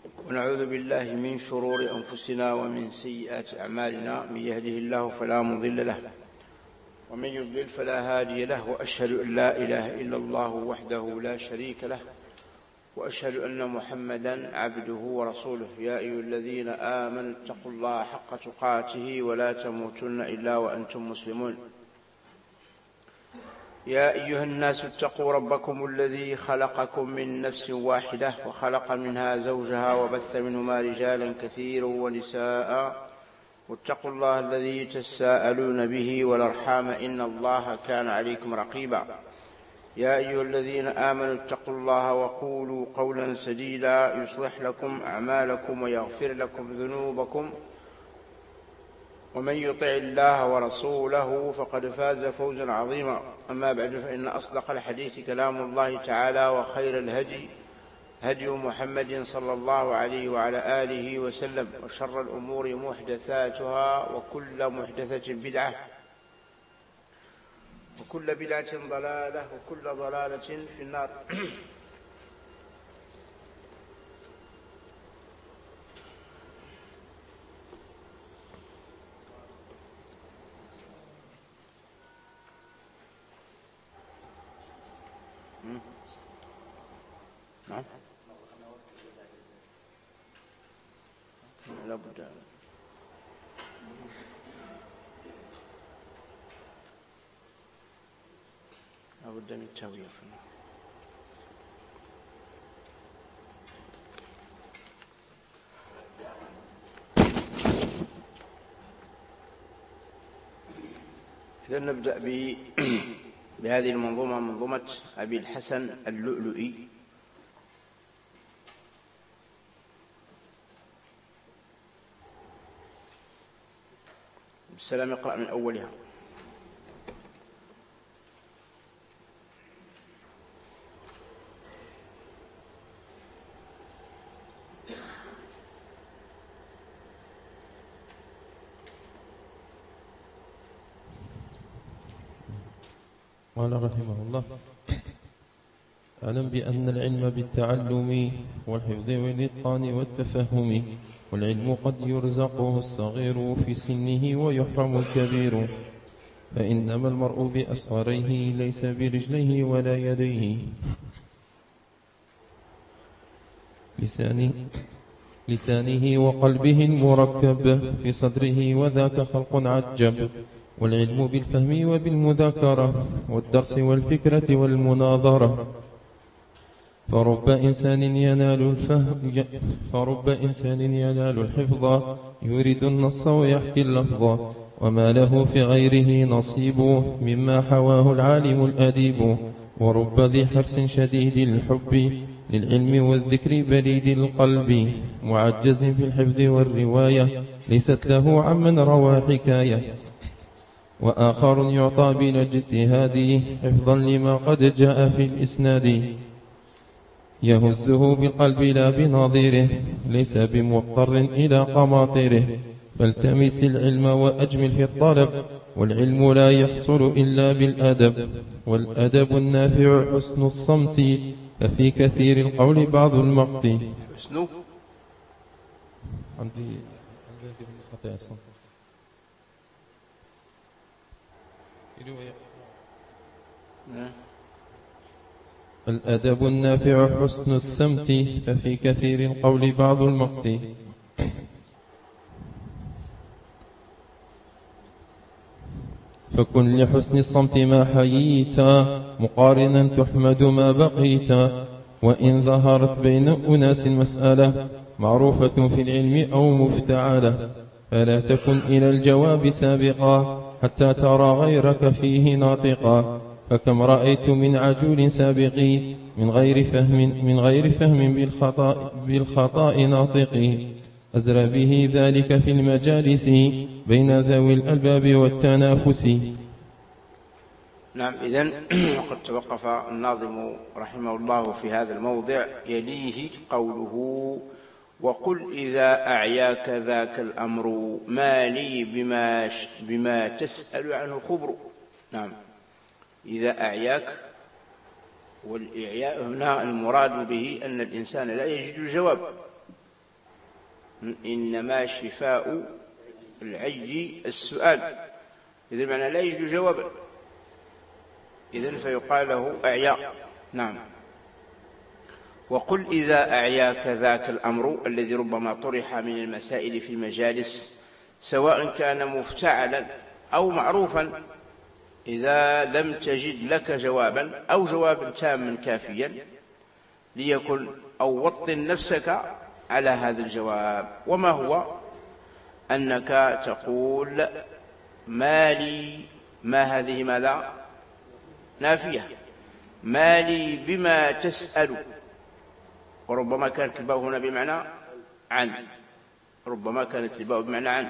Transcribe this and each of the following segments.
ونعوذ بالله من شرور أنفسنا ومن سيئات أعمالنا. من يهده الله فلا مضل له ومن يضلل فلا هادي له، وأشهد أن لا إله إلا الله وحده لا شريك له، وأشهد أن محمدا عبده ورسوله. يا أيها الذين آمنوا اتقوا الله حق تقاته ولا تموتن إلا وأنتم مسلمون. يا أيها الناس اتقوا ربكم الذي خلقكم من نفس واحدة وخلق منها زوجها وبث منهما رجالا كثيرا ونساء، واتقوا الله الذي تساءلون به والأرحام إن الله كان عليكم رقيبا. يا أيها الذين آمنوا اتقوا الله وقولوا قولا سديدا يصلح لكم أعمالكم ويغفر لكم ذنوبكم، ومن يطع الله ورسوله فقد فاز فوزا عظيما. أما بعد، فإن أصدق الحديث كلام الله تعالى، وخير الهدي هدي محمد صلى الله عليه وعلى آله وسلم، وشر الأمور محدثاتها، وكل محدثة بدعة، وكل بدعة ضلالة، وكل ضلالة في النار. نعم، لا بد من التهوية. إذا نبدأ بهذه المنظومة، منظومة أبي الحسن اللؤلؤي. بالسلام اقرأ من أولها. قال رحمه الله: أعلم بأن العلم بالتعلم والحفظ والإتقان والتفهم، والعلم قد يرزقه الصغير في سنه ويحرم الكبير، فإنما المرء بأصغريه ليس برجليه ولا يديه، لسانه وقلبه المركب في صدره، وذاك خلق عجب. والعلم بالفهم وبالمذاكرة والدرس والفكرة والمناظرة، فرب إنسان ينال الحفظ يريد النص ويحكي اللفظ، وما له في غيره نصيب مما حواه العالم الأديب. ورب ذي حرص شديد الحب للعلم والذكر بليد القلب، معجز في الحفظ والرواية ليست له عمن روى حكاية. وآخر يعطى بلا اجتهاد حفظا لما قد جاء في الإسناد، يهزه بالقلب لا بنظيره ليس بمضطر إلى قماطره. فالتمس العلم وأجمل في الطلب، والعلم لا يحصل إلا بالأدب. والأدب النافع حسن الصمت، ففي كثير القول بعض المقت. عندي الصمت. الأدب النافع حسن السمت، ففي كثير القول بعض المقت. فكن لحسن الصمت ما حييتا، مقارنا تحمد ما بقيتا. وإن ظهرت بين أناس مسألة معروفة في العلم أو مفتعلة، فلا تكن إلى الجواب سابقا حتى ترى غيرك فيه ناطقا. فكم رأيت من عجول سابقي من غير فهم بالخطأ ناطقي، أزرى به ذلك في المجالس بين ذوي الألباب والتنافس. نعم، إذن وقد توقف الناظم رحمه الله في هذا الموضع. يليه قوله: وقل إذا أعياك ذاك الأمر، ما لي بما تسأل عنه خبر. نعم، إذا أعياك، والإعياء هنا المراد به أن الإنسان لا يجد الجواب، إنما شفاء العي السؤال، إذا معنى لا يجد جوابا، إذن فيقال له أعيا. نعم. وقل إذا أعياك ذاك الأمر الذي ربما طرح من المسائل في المجالس، سواء كان مفتعلا أو معروفا، إذا لم تجد لك جوابا أو جوابا تاما كافيا ليكن، أو وطن نفسك على هذا الجواب. وما هو؟ أنك تقول ما لي، ما هذه ماذا؟ نافية، ما لي بما تسأل، وربما كانت الباء هنا بمعنى عن، ربما كانت الباء بمعنى عن.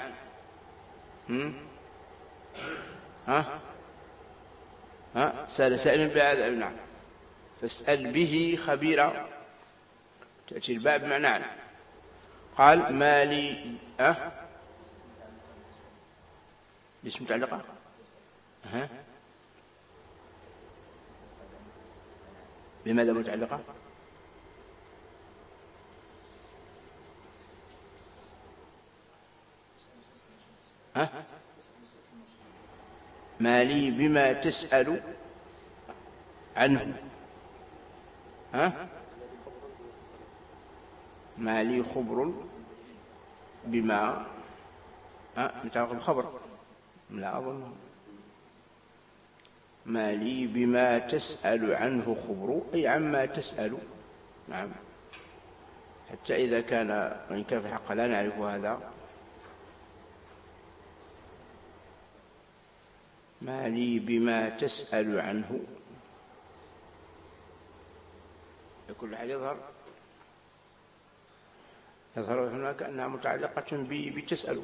سأل سائل بهذا، نعم، فاسأل به خبيرا، تأتي الباء بمعنى عن. قال ما لي ليش متعلقة؟ بماذا متعلقة؟ ما لي بما تسأل عنه، ما لي خبر بما متعلق بالخبر، لا أظن. ما لي بما تسأل عنه خبر، أي عما تسأل. نعم، حتى إذا كان، وإن كان في الحق لا نعرف هذا. ما لي بما تسأل عنه، كل حاجة يظهر هناك أنها متعلقة بتسأل.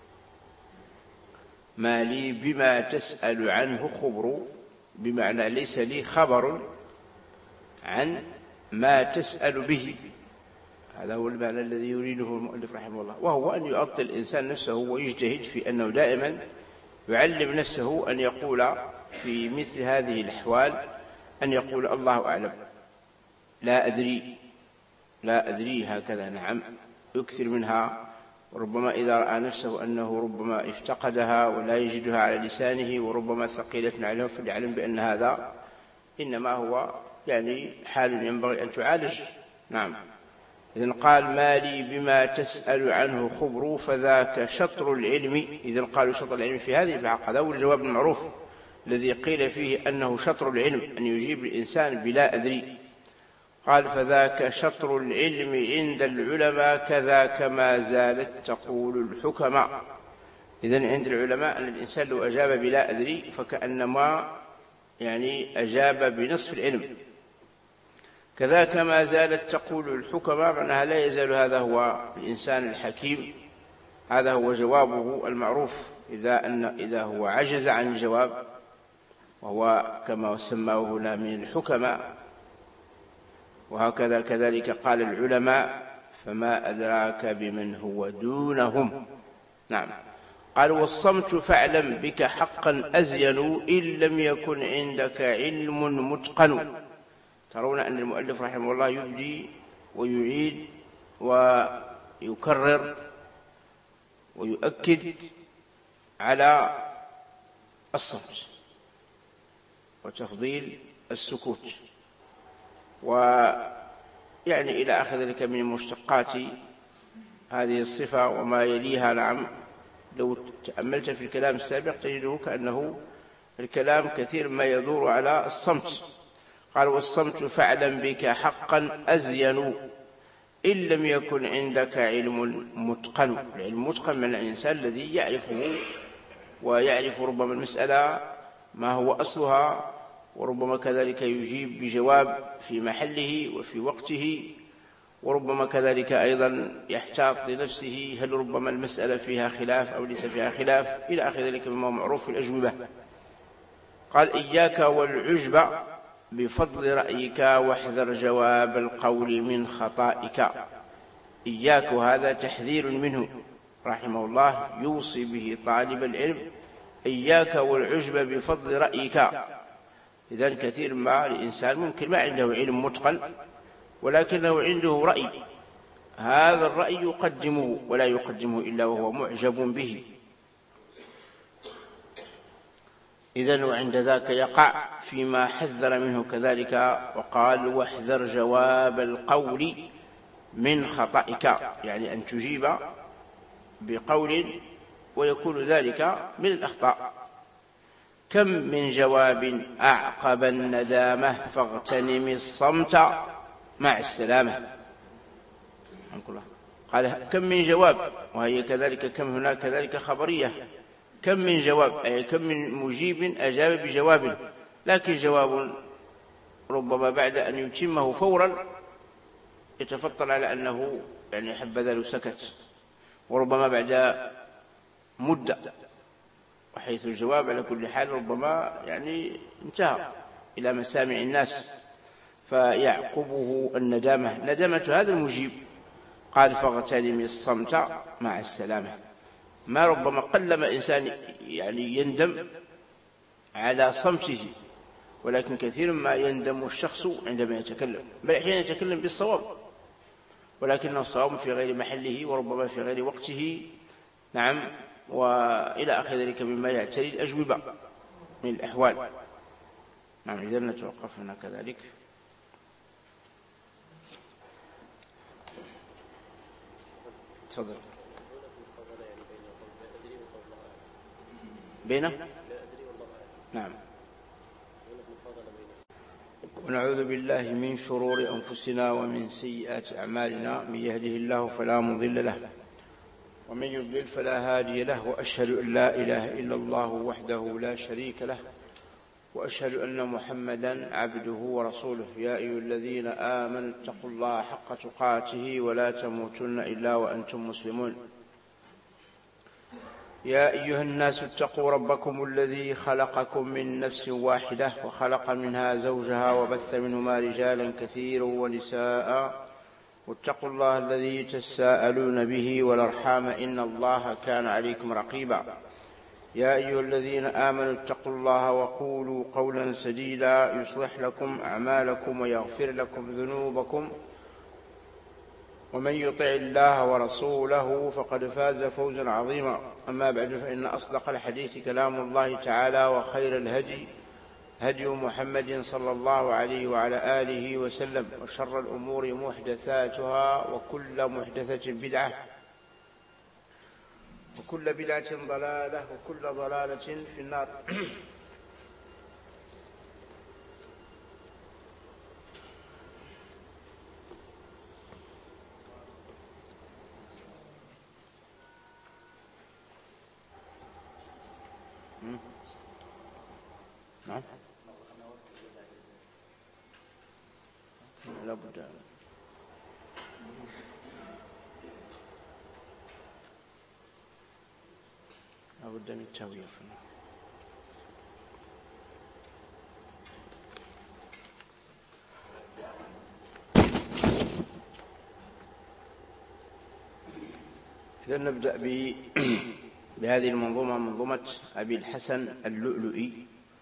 ما لي بما تسأل عنه خبر، بمعنى ليس لي خبر عن ما تسأل به. هذا هو المعنى الذي يريده المؤلف رحمه الله، وهو أن يعطل الإنسان نفسه ويجتهد في أنه دائما يعلم نفسه أن يقول في مثل هذه الأحوال، أن يقول الله أعلم، لا أدري، لا أدري، هكذا. نعم، يكثر منها، وربما إذا رأى نفسه أنه ربما افتقدها ولا يجدها على لسانه وربما ثقيلة عليه، فليعلم بأن هذا إنما هو يعني حال ينبغي أن تعالج. نعم. إذن قال ما لي بما تسأل عنه خبر فذاك شطر العلم. إذن قالوا شطر العلم في هذه الحق، هذا هو الجواب المعروف الذي قيل فيه أنه شطر العلم، أن يجيب الإنسان بلا أدري. قال فذاك شطر العلم عند العلماء كذاك ما زالت تقول الحكماء. إذن عند العلماء أن الإنسان لو أجاب بلا أدري فكأنما يعني أجاب بنصف العلم. كذاك ما زالت تقول الحكماء، معناها لا يزال هذا هو الإنسان الحكيم، هذا هو جوابه المعروف إذا هو عجز عن الجواب، وهو كما سماه هنا من الحكماء. وهكذا كذلك قال العلماء فما أدراك بمن هو دونهم. نعم. قال والصمت فاعلم بك حقا أزين إن لم يكن عندك علم متقن. ترون أن المؤلف رحمه الله يبدي ويعيد ويكرر ويؤكد على الصمت وتفضيل السكوت، ويعني إلى آخر ذلك من مشتقات هذه الصفة وما يليها. نعم، لو تأملت في الكلام السابق تجده كأنه الكلام كثير ما يدور على الصمت. قال والصمت فاعلم بك حقا أزين إن لم يكن عندك علم متقن. العلم متقن من الإنسان الذي يعرفه ويعرف ربما المسألة ما هو أصلها، وربما كذلك يجيب بجواب في محله وفي وقته، وربما كذلك أيضا يحتاط لنفسه هل ربما المسألة فيها خلاف أو ليس فيها خلاف، إلى آخر ذلك مما معروف في الأجوبة. قال إياك والعجب بفضل رأيك واحذر جواب القول من خطائك. إياك، هذا تحذير منه رحمه الله يوصي به طالب العلم، إياك والعجب بفضل رأيك. إذن كثير ما الإنسان ممكن ما عنده علم متقن ولكنه عنده رأي، هذا الرأي يقدمه ولا يقدمه إلا وهو معجب به. إذن وعند ذاك يقع فيما حذر منه كذلك وقال: واحذر جواب القول من خطئك، يعني أن تجيب بقول ويكون ذلك من الأخطاء. كم من جواب أعقب الندامة فاغتنم الصمت مع السلامة. قال كم من جواب، وهي كذلك كم هناك كذلك خبرية. كم من جواب أي كم من مجيب أجاب بجواب، لكن جواب ربما بعد أن يتمه فورا يتفطن على أنه يعني حبذا لو سكت، وربما بعد مدة، وحيث الجواب على كل حال ربما يعني انتهى إلى مسامع الناس، فيعقبه الندامة، ندامة هذا المجيب. قال: فاغتنم الصمت مع السلامة. ما ربما قلما إنسان يعني يندم على صمته، ولكن كثير ما يندم الشخص عندما يتكلم، بل أحيانا يتكلم بالصواب ولكنه صواب في غير محله وربما في غير وقته، نعم، وإلى آخر ذلك مما يعتري الأجوبة من الأحوال. نعم، إذا نتوقف هنا كذلك. تفضل. بينه؟ نعم. ونعوذ بالله من شرور أنفسنا ومن سيئات أعمالنا، من يهده الله فلا مضل له ومن يضلل فلا هادي له، وأشهد أن لا إله إلا الله وحده لا شريك له، وأشهد أن محمدا عبده ورسوله. يا أيها الذين آمنوا اتقوا الله حق تقاته ولا تموتن إلا وأنتم مسلمون. يا أيها الناس اتقوا ربكم الذي خلقكم من نفس واحدة وخلق منها زوجها وبث منهما رجالا كثيرا ونساء، واتقوا الله الذي تساءلون به والأرحام إن الله كان عليكم رقيبا. يا أيها الذين آمنوا اتقوا الله وقولوا قولا سديدا يصلح لكم أعمالكم ويغفر لكم ذنوبكم، ومن يطع الله ورسوله فقد فاز فوزا عظيما. أما بعد، فإن أصدق الحديث كلام الله تعالى، وخير الهدي هدي محمد صلى الله عليه وعلى آله وسلم، وشر الأمور محدثاتها، وكل محدثة بدعة، وكل بدعة ضلالة، وكل ضلالة في النار. نعم، لا بد من التهوية. إذا نبدأ بهذه المنظومة، منظومة أبي الحسن اللؤلؤي.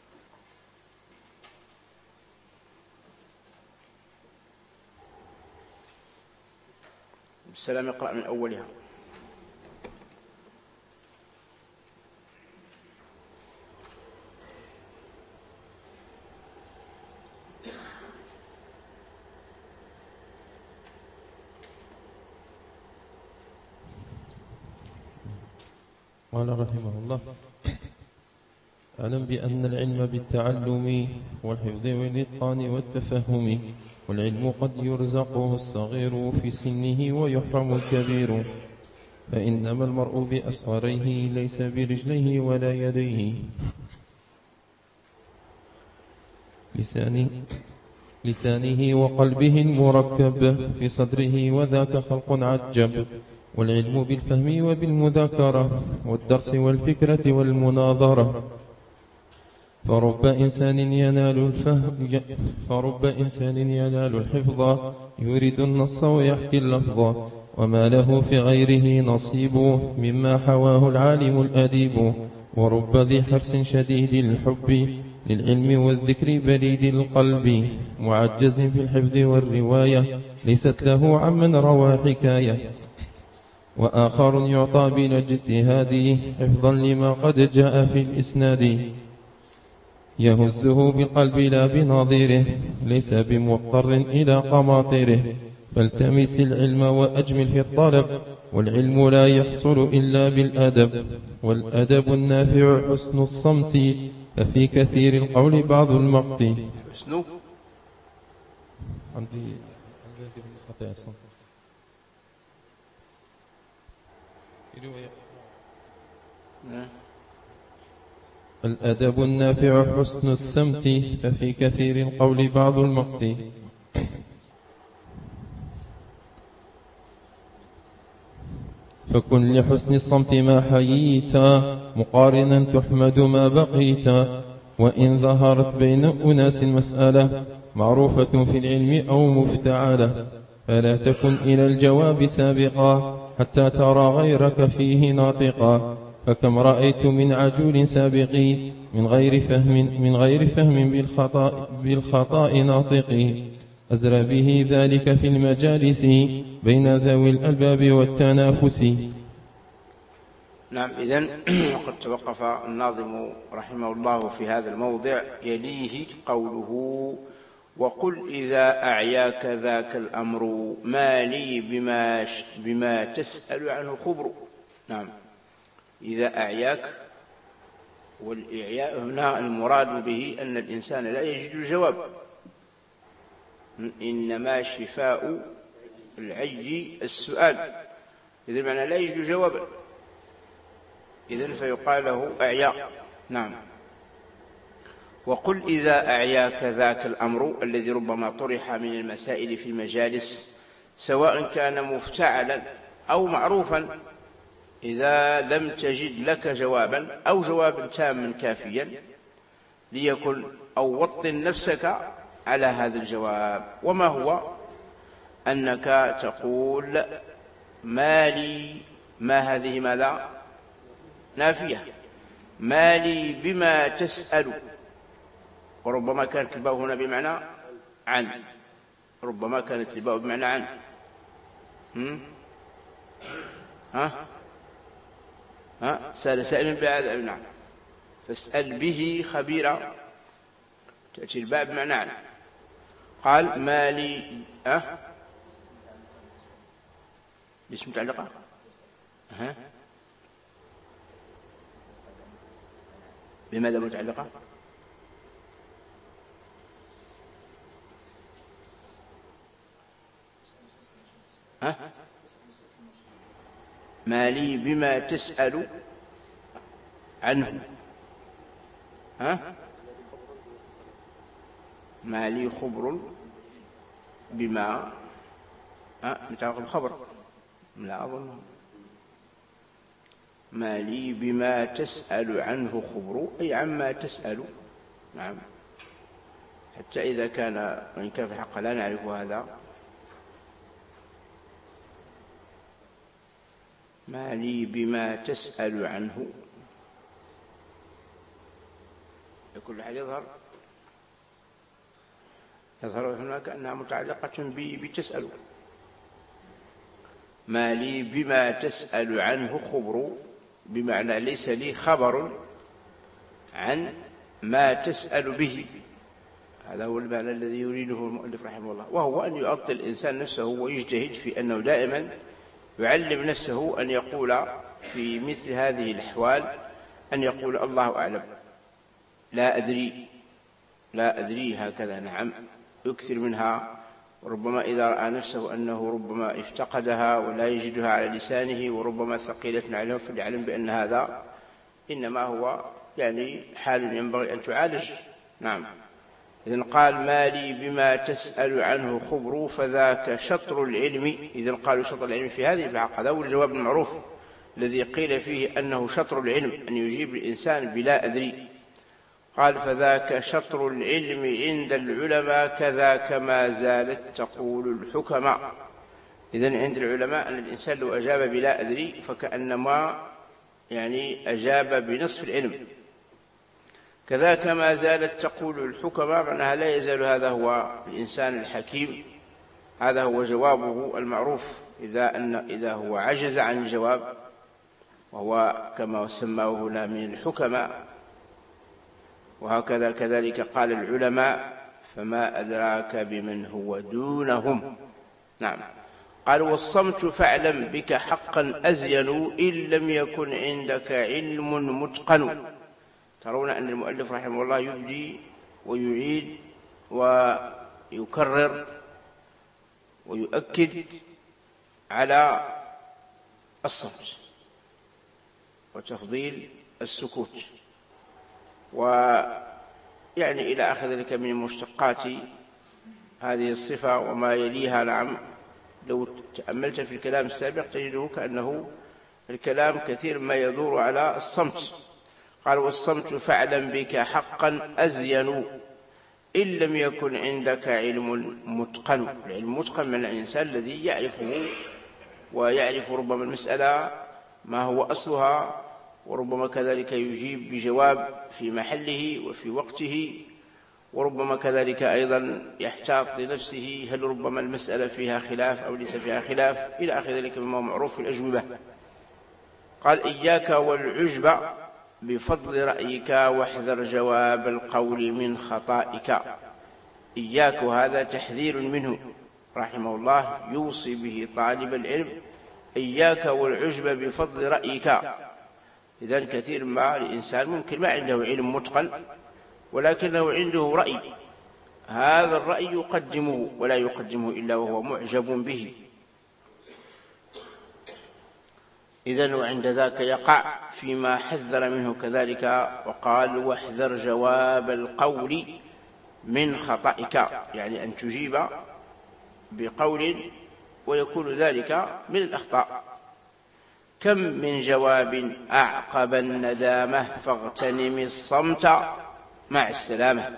بالسلام يقرأ من أولها. قال رحمه الله: أعلم بأن العلم بالتعلم والحفظ والإتقان والتفهم، والعلم قد يرزقه الصغير في سنه ويحرم الكبير، فإنما المرء بأصغريه ليس برجليه ولا يديه، لسانه وقلبه المركب في صدره، وذاك خلق عجب. والعلم بالفهم وبالمذاكرة والدرس والفكرة والمناظرة، فرب إنسان ينال الحفظ يورد النص ويحكي اللفظ، وما له في غيره نصيب مما حواه العالم الأديب. ورب ذي حرص شديد الحب للعلم والذكر بليد القلب، معجز في الحفظ والرواية ليست له عمن روى حكاية، وآخر يعطى بلا اجتهاد حفظا لما قد جاء في الإسناد، يهزه بالقلب لا بنظيره، ليس بمضطر إلى قماطره، فالتمس العلم وأجمل في الطلب، والعلم لا يحصل إلا بالأدب، والأدب النافع حسن الصمت، ففي كثير القول بعض المقت. حسن عندي نسختي الصمت الأدب النافع حسن السمت، ففي كثير القول بعض المقت. فكن لحسن الصمت ما حييت، مقارنا تحمد ما بقيت، وإن ظهرت بين أناس مسألة معروفة في العلم أو مفتعلة، فلا تكن إلى الجواب سابقا حتى ترى غيرك فيه ناطقا، فكم رأيت من عجول سابقي من غير فهم بالخطأ ناطقي، أزرى به ذلك في المجالس بين ذوي الألباب والتنافس. نعم. إذن وقد توقف الناظم رحمه الله في هذا الموضع، يليه قوله: وقل إذا أعياك ذاك الأمر ما لي بما تسأل عنه خبر. نعم، إذا أعياك، والإعياء هنا المراد به أن الإنسان لا يجد الجواب، إنما شفاء العي السؤال، إذا معنى لا يجد جوابا، إذن فيقال له أعياء. نعم. وقل إذا أعياك ذاك الأمر الذي ربما طرح من المسائل في المجالس، سواء كان مفتعلا أو معروفا، إذا لم تجد لك جوابا أو جوابا تاما كافيا ليكن، أو وطن نفسك على هذا الجواب. وما هو؟ أنك تقول ما لي، ما هذه ماذا؟ نافية، ما لي بما تسأل، وربما كانت الباء هنا بمعنى عن، ربما كانت الباء بمعنى عن. سأل سائل بهذا، نعم، فاسأل به خبيرا، تأتي الباء بمعنى عن. قال ما لي ليش متعلقة؟ بماذا متعلقة؟ ما لي بما تسأل عنه، ما لي خبر بما متعلق بخبر، لا أظن. ما لي بما تسأل عنه خبر، أي عما تسأل. نعم، حتى إذا كان، وإن كان في الحق لا نعرف هذا، ما لي بما تسأل عنه، كل حال يظهر هناك أنها متعلقة بتسأل. ما لي بما تسأل عنه خبر، بمعنى ليس لي خبر عن ما تسأل به. هذا هو المعنى الذي يريده المؤلف رحمه الله، وهو أن يعطل الإنسان نفسه ويجتهد في أنه دائما يعلم نفسه أن يقول في مثل هذه الأحوال، أن يقول الله أعلم، لا أدري هكذا. نعم، يكثر منها، وربما إذا رأى نفسه أنه ربما افتقدها ولا يجدها على لسانه، وربما ثقيلة عليه، فليعلم بأن هذا إنما هو يعني حال ينبغي أن تعالج. نعم. إذن قال ما لي بما تسأل عنه خبر، فذاك شطر العلم. إذن قالوا شطر العلم في هذه الحق، هذا هو الجواب المعروف الذي قيل فيه أنه شطر العلم، أن يجيب الإنسان بلا أدري. قال فذاك شطر العلم عند العلماء، كذاك ما زالت تقول الحكماء. إذن عند العلماء أن الإنسان لو أجاب بلا أدري فكأنما يعني أجاب بنصف العلم. كذاك ما زالت تقول الحكماء، معناها لا يزال هذا هو الإنسان الحكيم هذا هو جوابه المعروف. إذا هو عجز عن الجواب، وهو كما سماه هنا من الحكماء، وهكذا كذلك قال العلماء: فما أدراك بمن هو دونهم. نعم. قال: والصمت فاعلم بك حقا أزين إن لم يكن عندك علم متقن. ترون أن المؤلف رحمه الله يبدي ويعيد ويكرر ويؤكد على الصمت وتفضيل السكوت، ويعني إلى آخر ذلك من مشتقات هذه الصفة وما يليها. نعم، لو تأملت في الكلام السابق تجده كأنه الكلام كثير ما يدور على الصمت. قال: والصمت فاعلم بك حقا أزين إن لم يكن عندك علم متقن. العلم متقن من الإنسان الذي يعرفه ويعرف ربما المسألة ما هو أصلها، وربما كذلك يجيب بجواب في محله وفي وقته، وربما كذلك أيضا يحتاط لنفسه هل ربما المسألة فيها خلاف أو ليس فيها خلاف، إلى آخر ذلك مما معروف في الأجوبة. قال: إياك والعجب بفضل رأيك واحذر جواب القول من خطائك. إياك، هذا تحذير منه رحمه الله يوصي به طالب العلم: إياك والعجب بفضل رأيك. إذن كثير ما الإنسان ممكن ما عنده علم متقن ولكنه عنده رأي، هذا الرأي يقدمه ولا يقدمه إلا وهو معجب به. إذن وعند ذاك يقع فيما حذر منه كذلك، وقال: واحذر جواب القول من خطئك، يعني أن تجيب بقول ويكون ذلك من الأخطاء. كم من جواب أعقب الندامة فاغتنم الصمت مع السلامة.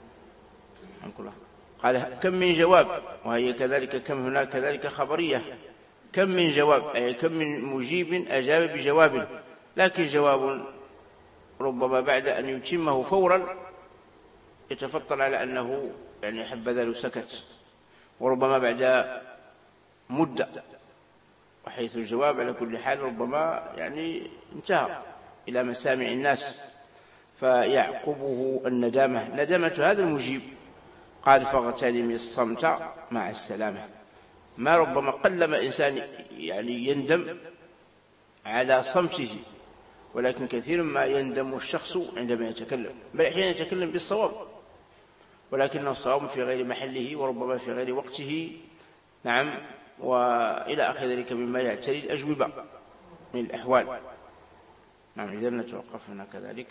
قال: كم من جواب، وهي كذلك كم هناك كذلك خبرية. كم من جواب أي كم من مجيب أجاب بجواب، لكن جواب ربما بعد أن يتمه فورا يتفطن على أنه يعني حبذا لو سكت، وربما بعد مدة، وحيث الجواب على كل حال ربما يعني انتهى إلى مسامع الناس، فيعقبه الندامة، ندامة هذا المجيب. قال: فاغتنم الصمت مع السلامة. ما ربما قلما إنسان يعني يندم على صمته، ولكن كثيرا ما يندم الشخص عندما يتكلم، بل أحيانا يتكلم بالصواب ولكنه صواب في غير محله وربما في غير وقته. نعم، وإلى آخر ذلك مما يعتري الأجوبة من الأحوال. نعم، إذن نتوقف هنا كذلك.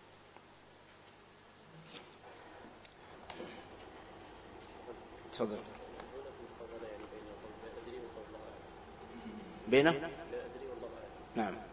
تفضل. بينه؟ نعم.